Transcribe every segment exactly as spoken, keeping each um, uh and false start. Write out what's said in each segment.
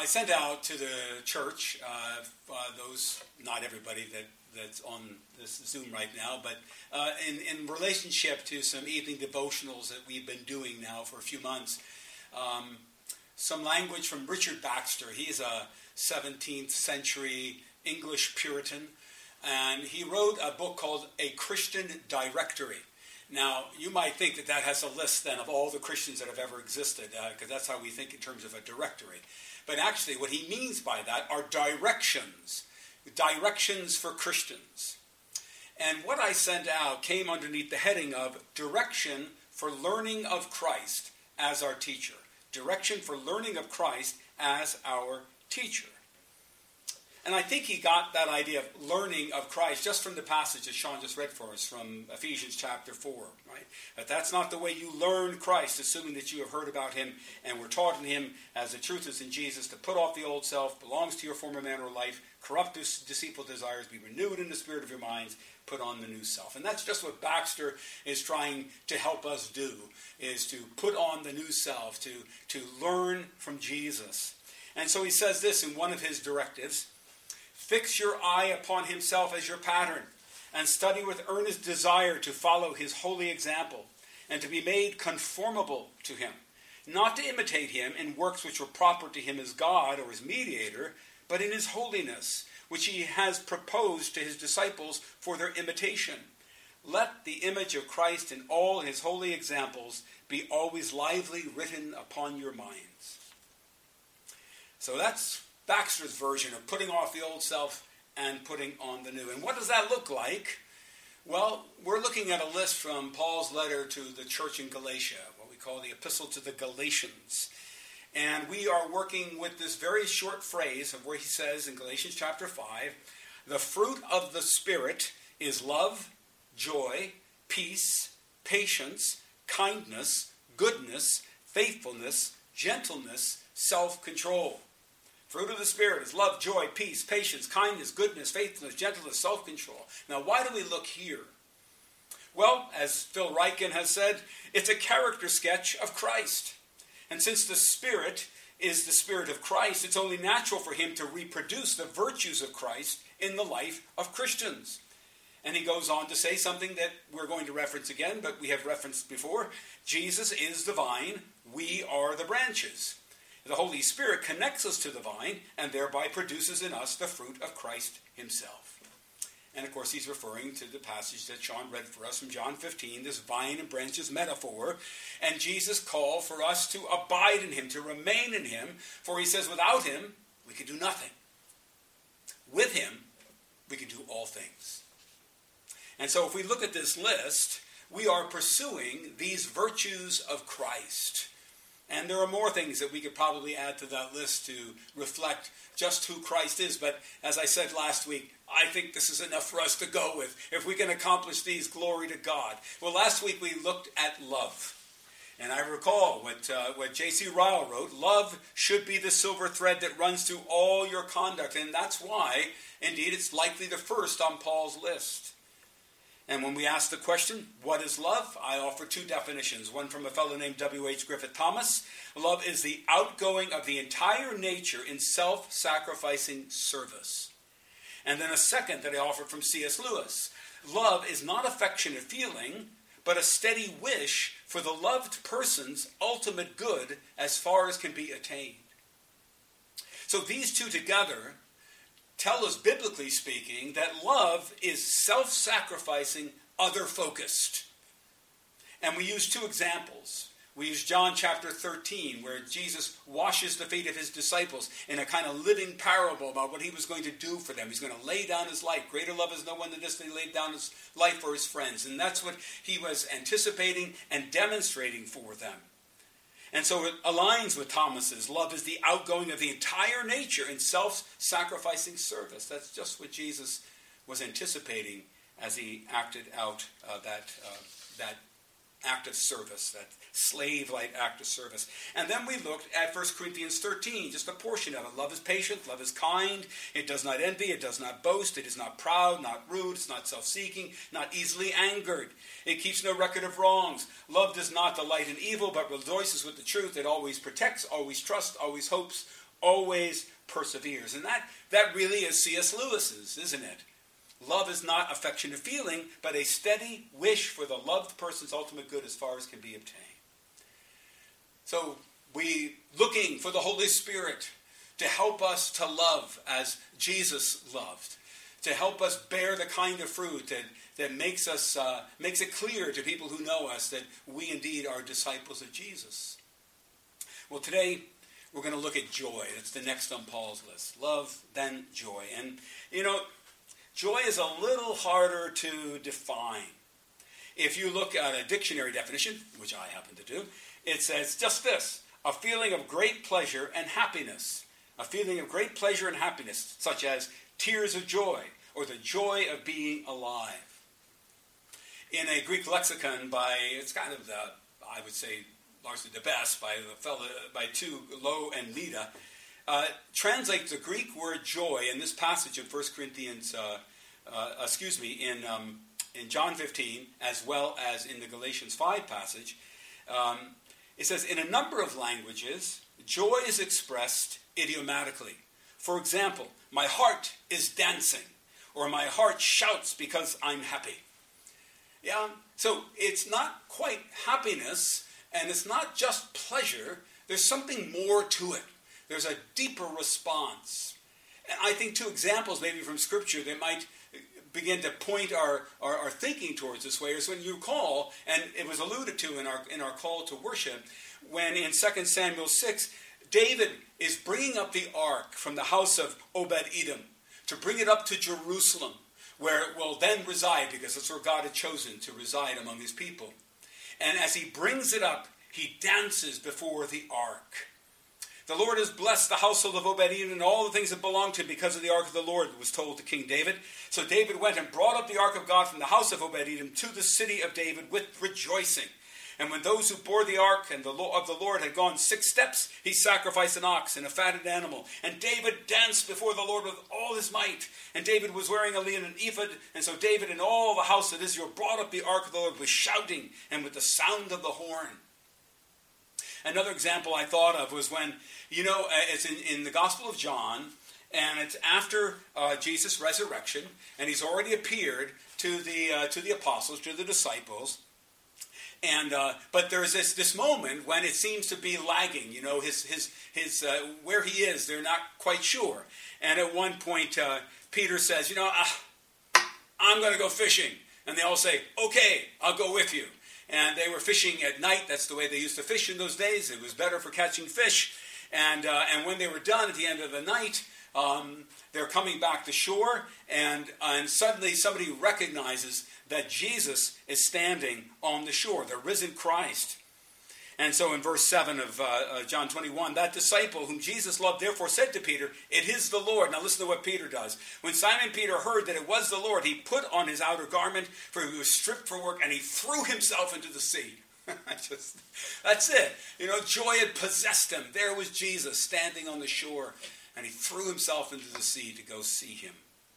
I sent out to the church, uh, uh, those, not everybody that, that's on this Zoom right now, but uh, in, in relationship to some evening devotionals that we've been doing now for a few months, um, some language from Richard Baxter. He's a seventeenth century English Puritan, and he wrote a book called A Christian Directory. Now, you might think that that has a list then of all the Christians that have ever existed, because uh, that's how we think in terms of a directory. But actually, what he means by that are directions, directions for Christians. And what I sent out came underneath the heading of Direction for Learning of Christ as Our Teacher. Direction for Learning of Christ as Our Teacher. And I think he got that idea of learning of Christ just from the passage that Sean just read for us from Ephesians chapter four, right? But that's not the way you learn Christ, assuming that you have heard about him and were taught in him as the truth is in Jesus, to put off the old self, belongs to your former manner of life, corrupt deceitful desires, be renewed in the spirit of your minds, put on the new self. And that's just what Baxter is trying to help us do, is to put on the new self, to, to learn from Jesus. And so he says this in one of his directives: fix your eye upon himself as your pattern, and study with earnest desire to follow his holy example, and to be made conformable to him, not to imitate him in works which were proper to him as God or as mediator, but in his holiness, which he has proposed to his disciples for their imitation. Let the image of Christ in all his holy examples be always lively written upon your minds. So that's Baxter's version of putting off the old self and putting on the new. And what does that look like? Well, we're looking at a list from Paul's letter to the church in Galatia, what we call the Epistle to the Galatians. And we are working with this very short phrase of where he says in Galatians chapter five, the fruit of the Spirit is love, joy, peace, patience, kindness, goodness, faithfulness, gentleness, self-control. Fruit of the Spirit is love, joy, peace, patience, kindness, goodness, faithfulness, gentleness, self-control. Now, why do we look here? Well, as Phil Ryken has said, it's a character sketch of Christ. And since the Spirit is the Spirit of Christ, it's only natural for him to reproduce the virtues of Christ in the life of Christians. And he goes on to say something that we're going to reference again, but we have referenced before. Jesus is the vine, we are the branches. The Holy Spirit connects us to the vine and thereby produces in us the fruit of Christ himself. And of course he's referring to the passage that Sean read for us from John fifteen, this vine and branches metaphor, and Jesus' call for us to abide in him, to remain in him, for he says without him we can do nothing. With him we can do all things. And so if we look at this list, we are pursuing these virtues of Christ. And there are more things that we could probably add to that list to reflect just who Christ is. But as I said last week, I think this is enough for us to go with. If we can accomplish these, glory to God. Well, last week we looked at love. And I recall what, uh, what J C Ryle wrote, love should be the silver thread that runs through all your conduct. And that's why, indeed, it's likely the first on Paul's list. And when we ask the question, what is love? I offer two definitions. One from a fellow named W H Griffith Thomas. Love is the outgoing of the entire nature in self-sacrificing service. And then a second that I offer from C S Lewis. Love is not affectionate feeling, but a steady wish for the loved person's ultimate good as far as can be attained. So these two together tell us, biblically speaking, that love is self-sacrificing, other-focused. And we use two examples. We use John chapter thirteen, where Jesus washes the feet of his disciples in a kind of living parable about what he was going to do for them. He's going to lay down his life. Greater love is no one than this, that he laid down his life for his friends. And that's what he was anticipating and demonstrating for them. And so it aligns with Thomas's. Love is the outgoing of the entire nature in self-sacrificing service. That's just what Jesus was anticipating as he acted out uh, that, uh, that act of service, that slave-like act of service. And then we looked at First Corinthians thirteen, just a portion of it. Love is patient, love is kind, it does not envy, it does not boast, it is not proud, not rude, it's not self-seeking, not easily angered. It keeps no record of wrongs. Love does not delight in evil, but rejoices with the truth. It always protects, always trusts, always hopes, always perseveres. And that, that really is C S Lewis's, isn't it? Love is not affectionate feeling, but a steady wish for the loved person's ultimate good as far as can be obtained. So we looking for the Holy Spirit to help us to love as Jesus loved, to help us bear the kind of fruit that, that makes us uh, makes it clear to people who know us that we indeed are disciples of Jesus. Well, today we're going to look at joy. That's the next on Paul's list. Love, then joy. And, you know, joy is a little harder to define. If you look at a dictionary definition, which I happen to do, it says just this: a feeling of great pleasure and happiness. A feeling of great pleasure and happiness, such as tears of joy or the joy of being alive. In a Greek lexicon by, it's kind of the, I would say, largely the best, by the fellow, by two, Lowe and Lida, uh, translates the Greek word joy in this passage in First Corinthians, uh, uh, excuse me, in um, in John fifteen, as well as in the Galatians five passage. Um, it says, in a number of languages, joy is expressed idiomatically. For example, my heart is dancing, or my heart shouts because I'm happy. Yeah, so it's not quite happiness, and it's not just pleasure. There's something more to it. There's a deeper response. And I think two examples maybe from Scripture that might begin to point our, our, our thinking towards this way is when you recall, and it was alluded to in our in our call to worship, when in Second Samuel six, David is bringing up the ark from the house of Obed-Edom to bring it up to Jerusalem, where it will then reside, because that's where God had chosen to reside among his people. And as he brings it up, he dances before the ark. The Lord has blessed the household of Obed-Edom and all the things that belong to him because of the ark of the Lord, was told to King David. So David went and brought up the ark of God from the house of Obed-Edom to the city of David with rejoicing. And when those who bore the ark and the of the Lord had gone six steps, he sacrificed an ox and a fatted animal. And David danced before the Lord with all his might. And David was wearing a linen ephod. And so David and all the house of Israel brought up the ark of the Lord with shouting and with the sound of the horn. Another example I thought of was when, you know, it's in, in the Gospel of John, and it's after uh, Jesus' resurrection, and he's already appeared to the uh, to the apostles, to the disciples. And uh, but there's this this moment when it seems to be lagging. You know, his his his uh, where he is, they're not quite sure. And at one point, uh, Peter says, "You know, uh, I'm going to go fishing," and they all say, "Okay, I'll go with you." And they were fishing at night. That's the way they used to fish in those days. It was better for catching fish. And uh, and when they were done at the end of the night, um, they're coming back to shore, and and suddenly somebody recognizes that Jesus is standing on the shore, the risen Christ. And so in verse seven of uh, uh, John twenty-one, that disciple whom Jesus loved therefore said to Peter, "It is the Lord." Now listen to what Peter does. When Simon Peter heard that it was the Lord, he put on his outer garment, for he was stripped for work, and he threw himself into the sea. Just, that's it. You know, joy had possessed him. There was Jesus standing on the shore, and he threw himself into the sea to go see him.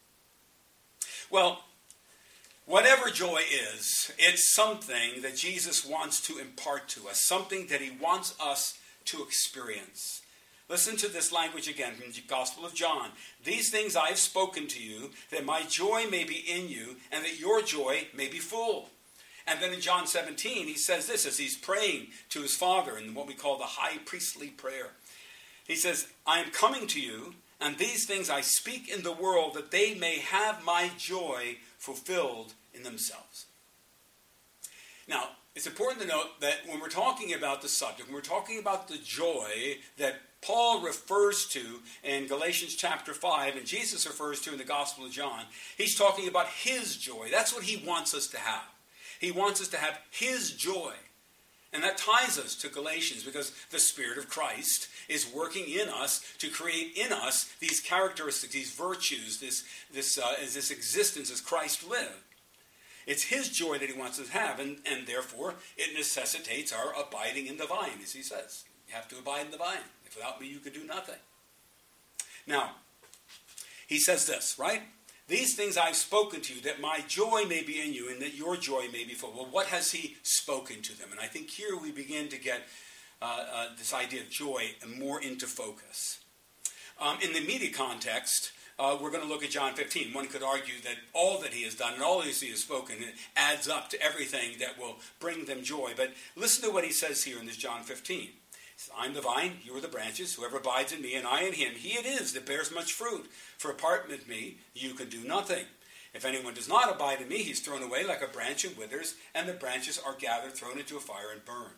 Well, whatever joy is, it's something that Jesus wants to impart to us, something that he wants us to experience. Listen to this language again from the Gospel of John. "These things I have spoken to you, that my joy may be in you, and that your joy may be full." And then in John seventeen, he says this as he's praying to his Father in what we call the high priestly prayer. He says, "I am coming to you, and these things I speak in the world, that they may have my joy fulfilled in themselves." Now, it's important to note that when we're talking about the subject, when we're talking about the joy that Paul refers to in Galatians chapter five, and Jesus refers to in the Gospel of John, he's talking about his joy. That's what he wants us to have. He wants us to have his joy. And that ties us to Galatians, because the Spirit of Christ is working in us to create in us these characteristics, these virtues, this, this, uh, this existence as Christ lived. It's his joy that he wants us to have, and, and therefore it necessitates our abiding in the vine, as he says. You have to abide in the vine. If without me you could do nothing. Now, he says this, right? "These things I've spoken to you, that my joy may be in you, and that your joy may be full." Well, what has he spoken to them? And I think here we begin to get uh, uh, this idea of joy more into focus. Um, in the immediate context, uh, we're going to look at John fifteen. One could argue that all that he has done and all that he has spoken adds up to everything that will bring them joy. But listen to what he says here in this John fifteen. I'm the vine, you are the branches. Whoever abides in me and I in him, he it is that bears much fruit. For apart from me, you can do nothing. If anyone does not abide in me, he's thrown away like a branch and withers, and the branches are gathered, thrown into a fire, and burned.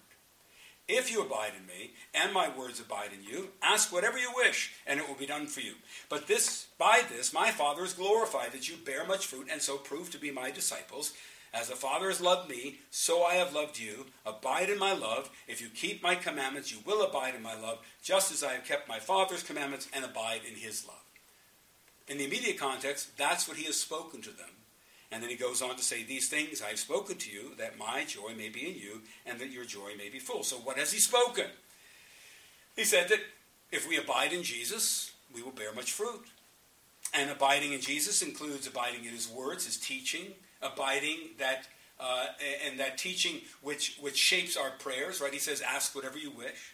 If you abide in me, and my words abide in you, ask whatever you wish, and it will be done for you. But this, by this, my Father is glorified, that you bear much fruit, and so prove to be my disciples. As the Father has loved me, so I have loved you. Abide in my love. If you keep my commandments, you will abide in my love, just as I have kept my Father's commandments and abide in his love. In the immediate context, that's what he has spoken to them. And then he goes on to say, these things I have spoken to you, that my joy may be in you, and that your joy may be full. So what has he spoken? He said that if we abide in Jesus, we will bear much fruit. And abiding in Jesus includes abiding in his words, his teaching, abiding that uh, and that teaching which, which shapes our prayers, right? He says, ask whatever you wish.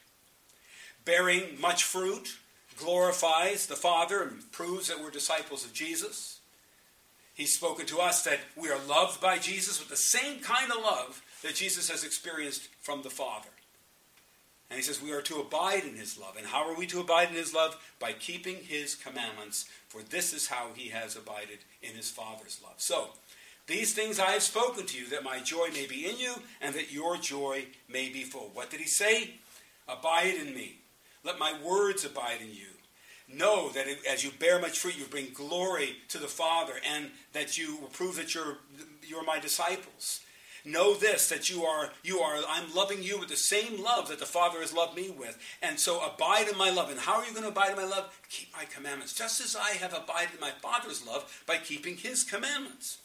Bearing much fruit glorifies the Father and proves that we're disciples of Jesus. He's spoken to us that we are loved by Jesus with the same kind of love that Jesus has experienced from the Father. And he says we are to abide in his love. And how are we to abide in his love? By keeping his commandments, for this is how he has abided in his Father's love. So, these things I have spoken to you, that my joy may be in you, and that your joy may be full. What did he say? Abide in me. Let my words abide in you. Know that as you bear much fruit, you bring glory to the Father, and that you will prove that you're, you're my disciples. Know this, that you are, you are, I'm loving you with the same love that the Father has loved me with. And so abide in my love. And how are you going to abide in my love? Keep my commandments, just as I have abided in my Father's love by keeping his commandments.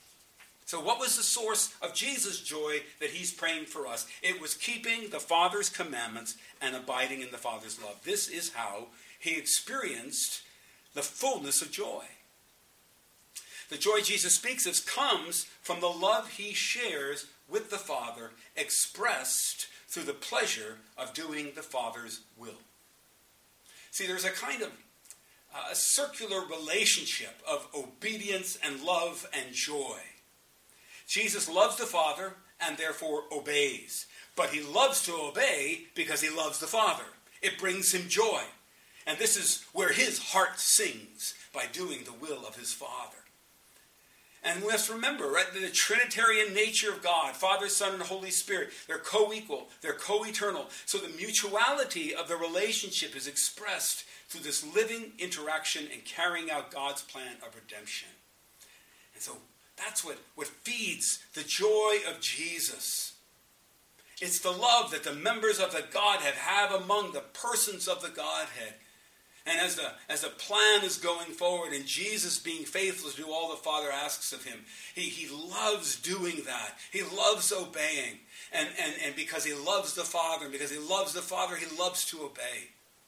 So what was the source of Jesus' joy that he's praying for us? It was keeping the Father's commandments and abiding in the Father's love. This is how he experienced the fullness of joy. The joy Jesus speaks of comes from the love he shares with the Father, expressed through the pleasure of doing the Father's will. See, there's a kind of uh, a circular relationship of obedience and love and joy. Jesus loves the Father and therefore obeys. But he loves to obey because he loves the Father. It brings him joy. And this is where his heart sings, by doing the will of his Father. And we must remember, right, the Trinitarian nature of God, Father, Son, and Holy Spirit, they're co-equal, they're co-eternal. So the mutuality of the relationship is expressed through this living interaction and carrying out God's plan of redemption. And so that's what, what feeds the joy of Jesus. It's the love that the members of the Godhead have among the persons of the Godhead. And as the, as the plan is going forward and Jesus being faithful to do all the Father asks of him, he, he loves doing that. He loves obeying. And, and, and because he loves the Father, and because he loves the Father, he loves to obey.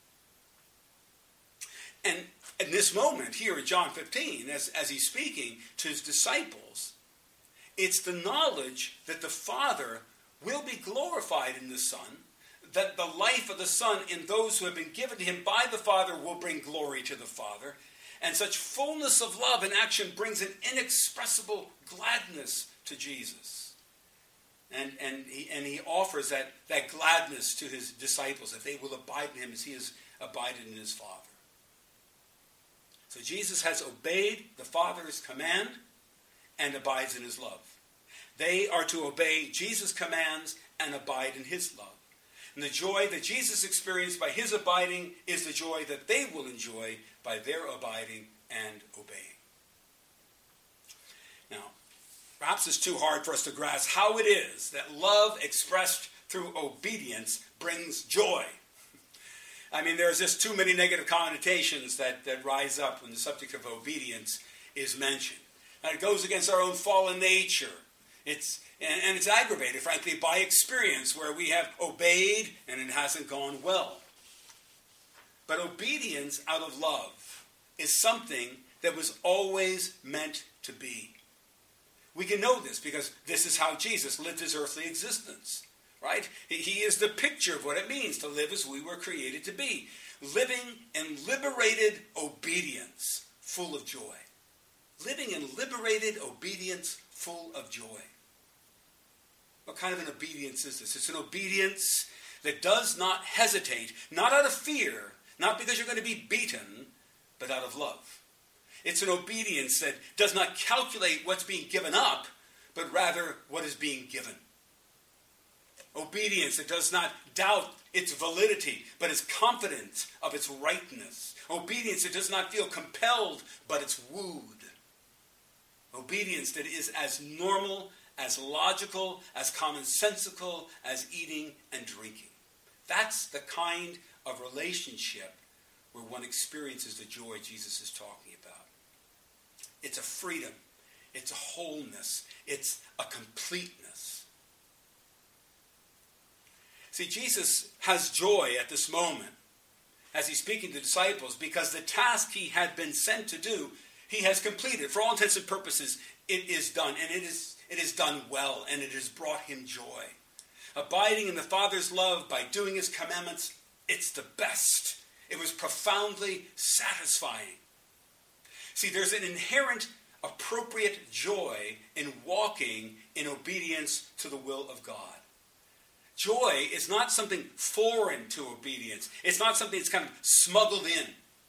And in this moment here in John fifteen, as, as he's speaking to his disciples, it's the knowledge that the Father will be glorified in the Son, that the life of the Son in those who have been given to him by the Father will bring glory to the Father. And such fullness of love and action brings an inexpressible gladness to Jesus. And, and, he, and he offers that, that gladness to his disciples, that they will abide in him as he has abided in his Father. So Jesus has obeyed the Father's command and abides in his love. They are to obey Jesus' commands and abide in his love. And the joy that Jesus experienced by his abiding is the joy that they will enjoy by their abiding and obeying. Now, perhaps it's too hard for us to grasp how it is that love expressed through obedience brings joy. I mean, there's just too many negative connotations that, that rise up when the subject of obedience is mentioned. And it goes against our own fallen nature. It's and, and it's aggravated, frankly, by experience where we have obeyed and it hasn't gone well. But obedience out of love is something that was always meant to be. We can know this because this is how Jesus lived his earthly existence. right? He is the picture of what it means to live as we were created to be. Living in liberated obedience, full of joy. Living in liberated obedience, full of joy. What kind of an obedience is this? It's an obedience that does not hesitate, not out of fear, not because you're going to be beaten, but out of love. It's an obedience that does not calculate what's being given up, but rather what is being given. Obedience that does not doubt its validity, but is confident of its rightness. Obedience that does not feel compelled, but it's wooed. Obedience that is as normal, as logical, as commonsensical as eating and drinking. That's the kind of relationship where one experiences the joy Jesus is talking about. It's a freedom. It's a wholeness. It's a completeness. See, Jesus has joy at this moment as he's speaking to disciples because the task he had been sent to do, he has completed. For all intents and purposes, it is done, and it is, it is done well, and it has brought him joy. Abiding in the Father's love by doing his commandments, it's the best. It was profoundly satisfying. See, there's an inherent appropriate joy in walking in obedience to the will of God. Joy is not something foreign to obedience. It's not something that's kind of smuggled in.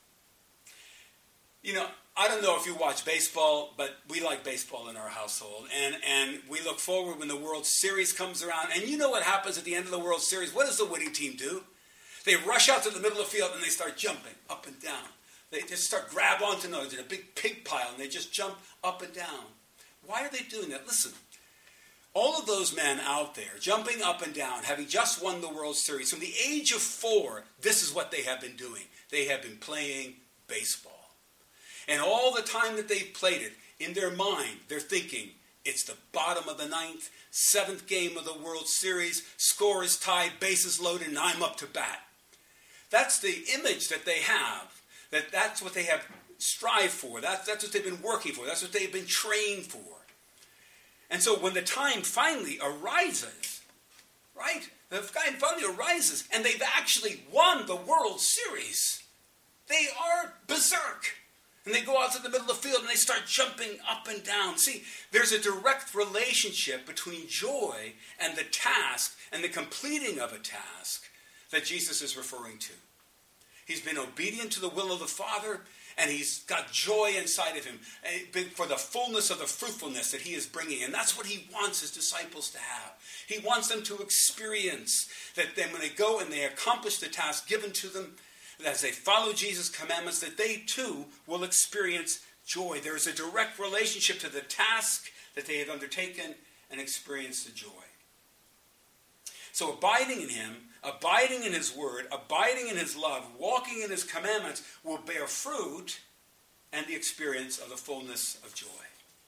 You know, I don't know if you watch baseball, but we like baseball in our household. And, and we look forward when the World Series comes around. And you know what happens at the end of the World Series? What does the winning team do? They rush out to the middle of the field and they start jumping up and down. They just start grab onto nose in a big pig pile and they just jump up and down. Why are they doing that? Listen, all of those men out there jumping up and down, having just won the World Series, from the age of four, this is what they have been doing. They have been playing baseball. And all the time that they've played it, in their mind, they're thinking, it's the bottom of the ninth, seventh game of the World Series, score is tied, bases loaded, and I'm up to bat. That's the image that they have. That that's what they have strived for. That, that's what they've been working for. That's what they've been trained for. And so when the time finally arises, right? The time finally arises, and they've actually won the World Series. They are berserk. And they go out to the middle of the field and they start jumping up and down. See, there's a direct relationship between joy and the task and the completing of a task that Jesus is referring to. He's been obedient to the will of the Father, and he's got joy inside of him for the fullness of the fruitfulness that he is bringing. And that's what he wants his disciples to have. He wants them to experience that then when they go and they accomplish the task given to them, that as they follow Jesus' commandments, that they too will experience joy. There is a direct relationship to the task that they have undertaken and experience the joy. So abiding in him, abiding in his word, abiding in his love, walking in his commandments will bear fruit and the experience of the fullness of joy.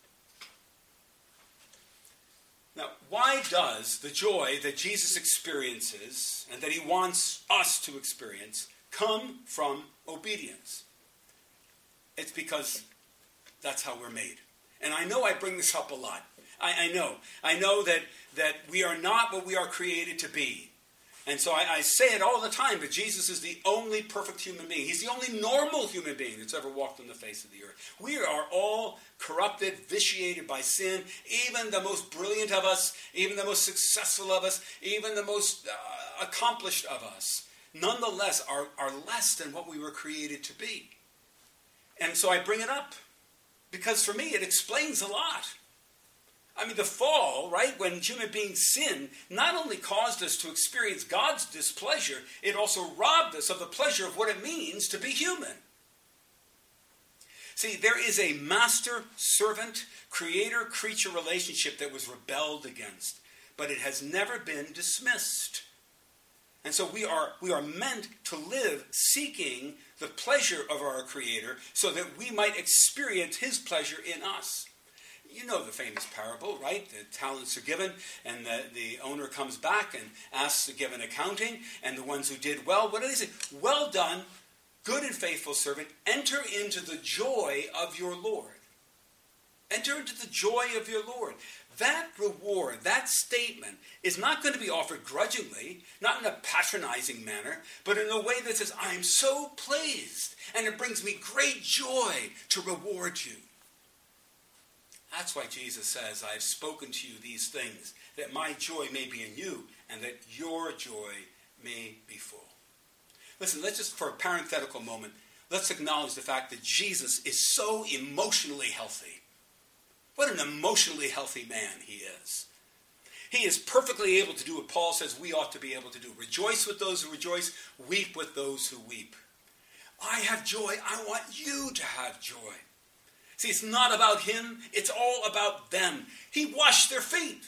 Now, why does the joy that Jesus experiences and that he wants us to experience come from obedience? It's because that's how we're made. And I know I bring this up a lot. I, I know. I know that, that we are not what we are created to be. And so I, I say it all the time, that Jesus is the only perfect human being. He's the only normal human being that's ever walked on the face of the earth. We are all corrupted, vitiated by sin. Even the most brilliant of us, even the most successful of us, even the most uh, accomplished of us, nonetheless are, are less than what we were created to be. And so I bring it up because for me it explains a lot. I mean, the fall, right, when human beings sinned, not only caused us to experience God's displeasure, it also robbed us of the pleasure of what it means to be human. See, there is a master-servant, creator-creature relationship that was rebelled against, but it has never been dismissed. And so we are, we are meant to live seeking the pleasure of our Creator so that we might experience his pleasure in us. You know the famous parable, right? The talents are given, and the, the owner comes back and asks to give an accounting, and the ones who did well, what do they say? Well done, good and faithful servant, enter into the joy of your Lord. Enter into the joy of your Lord. that reward, that statement, is not going to be offered grudgingly, not in a patronizing manner, but in a way that says, I am so pleased, and it brings me great joy to reward you. That's why Jesus says, I have spoken to you these things, that my joy may be in you, and that your joy may be full. Listen, let's just, for a parenthetical moment, let's acknowledge the fact that Jesus is so emotionally healthy. What an emotionally healthy man he is. He is perfectly able to do what Paul says we ought to be able to do. Rejoice with those who rejoice, weep with those who weep. I have joy. I want you to have joy. See, it's not about him. It's all about them. He washed their feet.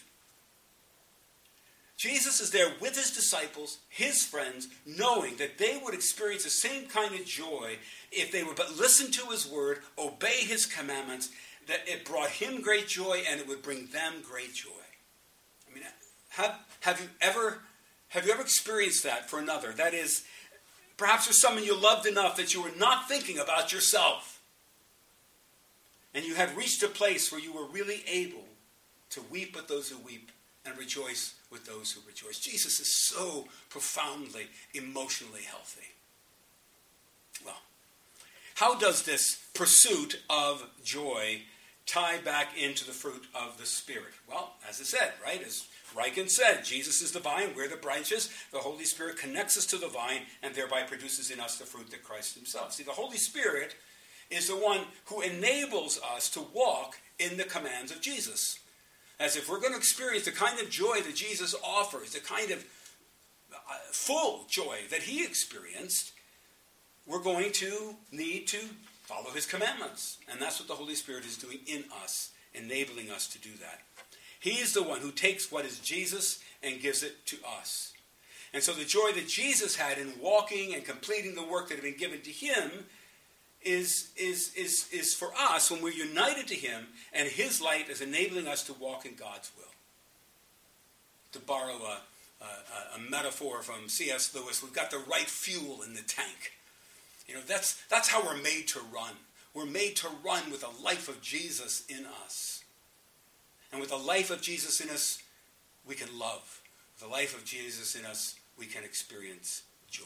Jesus is there with his disciples, his friends, knowing that they would experience the same kind of joy if they would but listen to his word, obey his commandments, that it brought him great joy and it would bring them great joy. I mean, have, have you ever have you ever experienced that for another? That is, perhaps there's someone you loved enough that you were not thinking about yourself. And you had reached a place where you were really able to weep with those who weep and rejoice with those who rejoice. Jesus is so profoundly emotionally healthy. Well, how does this pursuit of joy tie back into the fruit of the Spirit? Well, as I said, right, as Ryken said, Jesus is the vine, we're the branches. The Holy Spirit connects us to the vine and thereby produces in us the fruit that Christ himself. See, the Holy Spirit is the one who enables us to walk in the commands of Jesus. As if we're going to experience the kind of joy that Jesus offers, the kind of uh, full joy that he experienced, we're going to need to follow his commandments. And that's what the Holy Spirit is doing in us, enabling us to do that. He's the one who takes what is Jesus and gives it to us. And so the joy that Jesus had in walking and completing the work that had been given to him is, is, is, is for us when we're united to him, and his light is enabling us to walk in God's will. To borrow a, a, a metaphor from C S Lewis, we've got the right fuel in the tank. You know, that's, that's how we're made to run. We're made to run with the life of Jesus in us. And with the life of Jesus in us, we can love. With the life of Jesus in us, we can experience joy.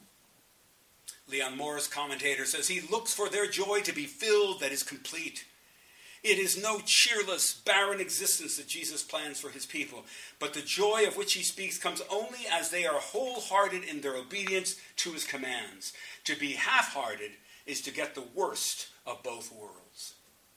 Leon Morris, commentator, says, he looks for their joy to be filled that is complete. It is no cheerless, barren existence that Jesus plans for his people, but the joy of which he speaks comes only as they are wholehearted in their obedience to his commands. To be half-hearted is to get the worst of both worlds.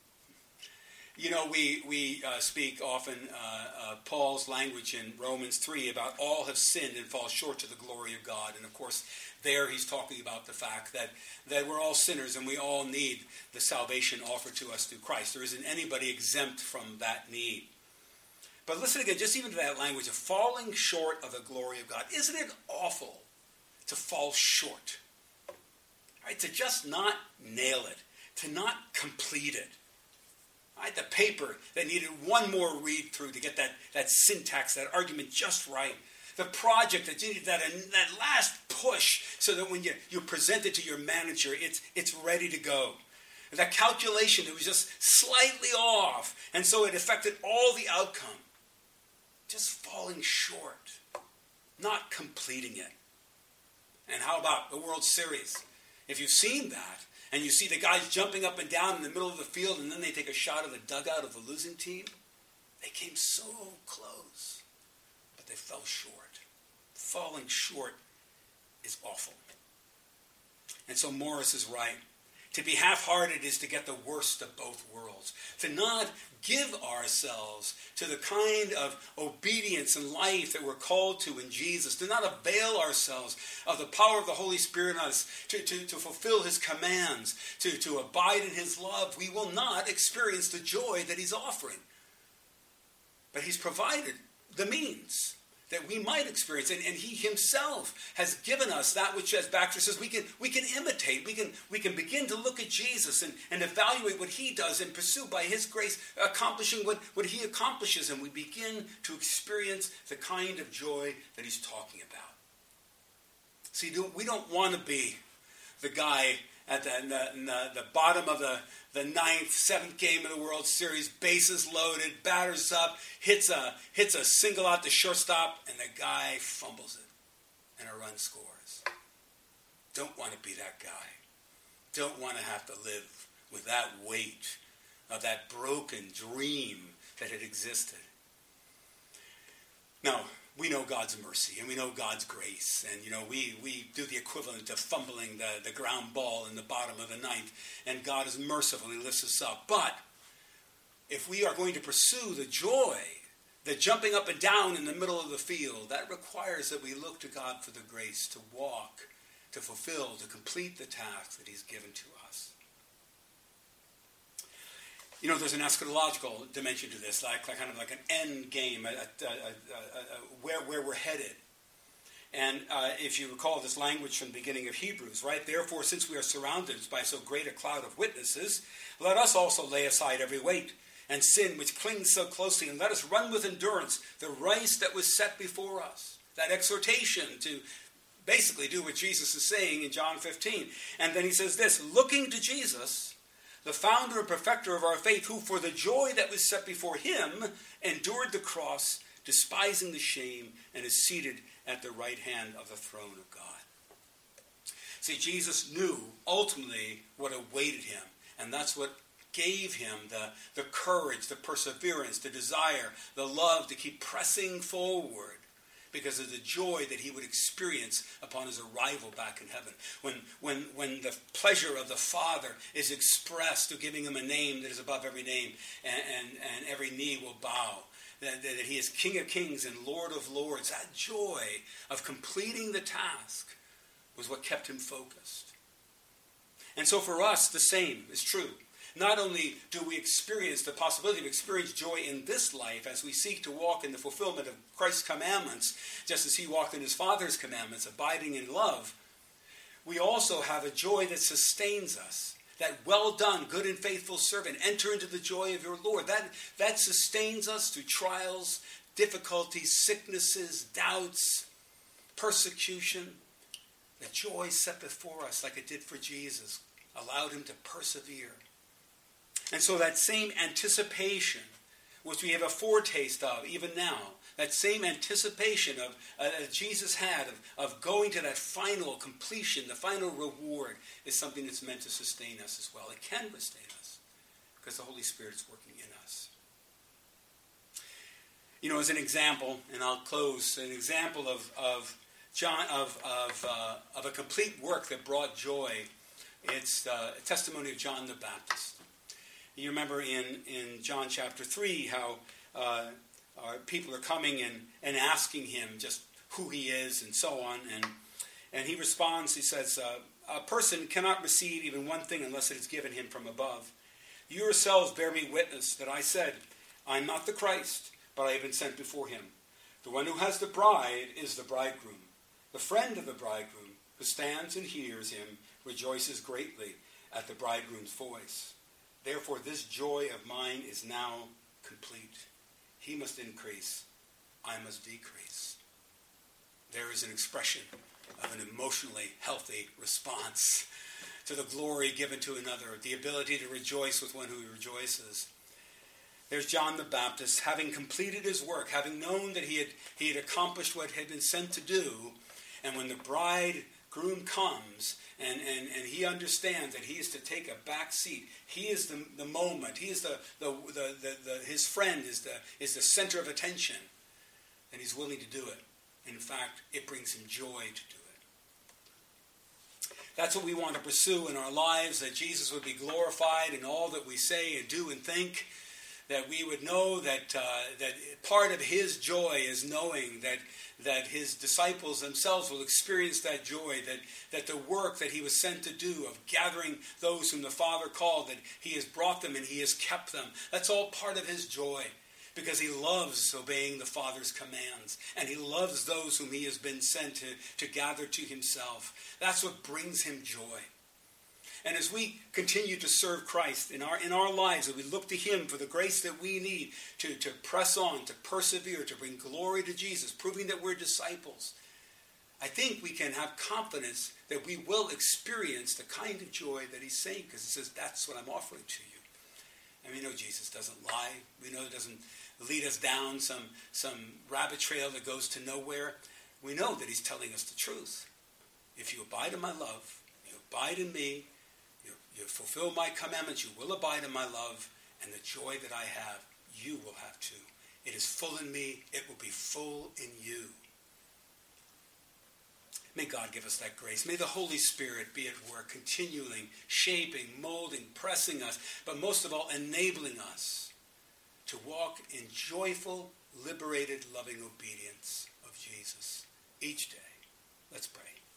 You know, we, we uh, speak often uh, uh, Paul's language in Romans three about all have sinned and fall short to the glory of God. And of course, there he's talking about the fact that, that we're all sinners and we all need the salvation offered to us through Christ. There isn't anybody exempt from that need. But listen again, just even to that language of falling short of the glory of God. Isn't it awful to fall short? Right? To just not nail it, to not complete it. Right? The paper that needed one more read through to get that, that syntax, that argument just right. The project that you need that, that last push so that when you, you present it to your manager, it's, it's ready to go. That calculation that was just slightly off, and so it affected all the outcome. Just falling short, not completing it. And how about the World Series? If you've seen that, and you see the guys jumping up and down in the middle of the field, and then they take a shot of the dugout of the losing team, they came so close, but they fell short. Falling short is awful. And so Morris is right. To be half-hearted is to get the worst of both worlds. To not give ourselves to the kind of obedience and life that we're called to in Jesus. To not avail ourselves of the power of the Holy Spirit in us to, to, to fulfill his commands, to, to abide in his love. We will not experience the joy that he's offering. But he's provided the means that we might experience. And, and he himself has given us that which, as Baxter says, we can we can imitate. We can we can begin to look at Jesus and, and evaluate what he does and pursue by his grace, accomplishing what, what he accomplishes. And we begin to experience the kind of joy that he's talking about. See, we don't want to be the guy at the, in the, in the, the bottom of the, the ninth, seventh game of the World Series, bases loaded, batters up, hits a, hits a single out to shortstop, and the guy fumbles it, and a run scores. Don't want to be that guy. Don't want to have to live with that weight of that broken dream that had existed. Now, we know God's mercy and we know God's grace. And, you know, we, we do the equivalent of fumbling the, the ground ball in the bottom of the ninth. And God is merciful. He lifts us up. But if we are going to pursue the joy, the jumping up and down in the middle of the field, that requires that we look to God for the grace to walk, to fulfill, to complete the task that he's given to us. You know, there's an eschatological dimension to this, like, like kind of like an end game, a, a, a, a, where, where we're headed. And uh, if you recall this language from the beginning of Hebrews, right? Therefore, since we are surrounded by so great a cloud of witnesses, let us also lay aside every weight and sin which clings so closely, and let us run with endurance the race that was set before us. That exhortation to basically do what Jesus is saying in John fifteen. And then he says this, looking to Jesus, the founder and perfecter of our faith, who for the joy that was set before him endured the cross, despising the shame, and is seated at the right hand of the throne of God. See, Jesus knew ultimately what awaited him, and that's what gave him the, the courage, the perseverance, the desire, the love to keep pressing forward, because of the joy that he would experience upon his arrival back in heaven. When, when, when the pleasure of the Father is expressed through giving him a name that is above every name, and, and, and every knee will bow, that, that he is King of Kings and Lord of Lords, that joy of completing the task was what kept him focused. And so for us, the same is true. Not only do we experience the possibility of experiencing joy in this life as we seek to walk in the fulfillment of Christ's commandments, just as he walked in his Father's commandments, abiding in love, we also have a joy that sustains us. That well done, good and faithful servant, enter into the joy of your Lord. That, that sustains us through trials, difficulties, sicknesses, doubts, persecution. The joy set before us, like it did for Jesus, allowed him to persevere. And so that same anticipation, which we have a foretaste of even now, that same anticipation of uh, that Jesus had of, of going to that final completion, the final reward, is something that's meant to sustain us as well. It can sustain us because the Holy Spirit's working in us. You know, as an example, and I'll close, an example of of John of of uh, of a complete work that brought joy. It's uh, a testimony of John the Baptist. You remember in, in John chapter three how uh, our people are coming and, and asking him just who he is and so on. And, and he responds, he says, uh, a person cannot receive even one thing unless it is given him from above. You yourselves bear me witness that I said, I am not the Christ, but I have been sent before him. The one who has the bride is the bridegroom. The friend of the bridegroom who stands and hears him rejoices greatly at the bridegroom's voice. Therefore, this joy of mine is now complete. He must increase, I must decrease. There is an expression of an emotionally healthy response to the glory given to another, the ability to rejoice with one who rejoices. There's John the Baptist, having completed his work, having known that he had, he had accomplished what had been sent to do, and when the bridegroom comes, And, and, and he understands that he is to take a back seat. He is the, the moment. He is the, the, the, the, the his friend is the is the center of attention. And he's willing to do it. In fact, it brings him joy to do it. That's what we want to pursue in our lives, that Jesus would be glorified in all that we say and do and think. That we would know that uh, that part of his joy is knowing that that his disciples themselves will experience that joy, that, that the work that he was sent to do of gathering those whom the Father called, that he has brought them and he has kept them. That's all part of his joy, because he loves obeying the Father's commands, and he loves those whom he has been sent to, to gather to himself. That's what brings him joy. And as we continue to serve Christ in our in our lives, as we look to him for the grace that we need to, to press on, to persevere, to bring glory to Jesus, proving that we're disciples, I think we can have confidence that we will experience the kind of joy that he's saying, because he says, that's what I'm offering to you. And we know Jesus doesn't lie. We know he doesn't lead us down some, some rabbit trail that goes to nowhere. We know that he's telling us the truth. If you abide in my love, you abide in me, you, you fulfill my commandments, you will abide in my love, and the joy that I have, you will have too. It is full in me, it will be full in you. May God give us that grace. May the Holy Spirit be at work, continuing, shaping, molding, pressing us, but most of all, enabling us to walk in joyful, liberated, loving obedience of Jesus each day. Let's pray.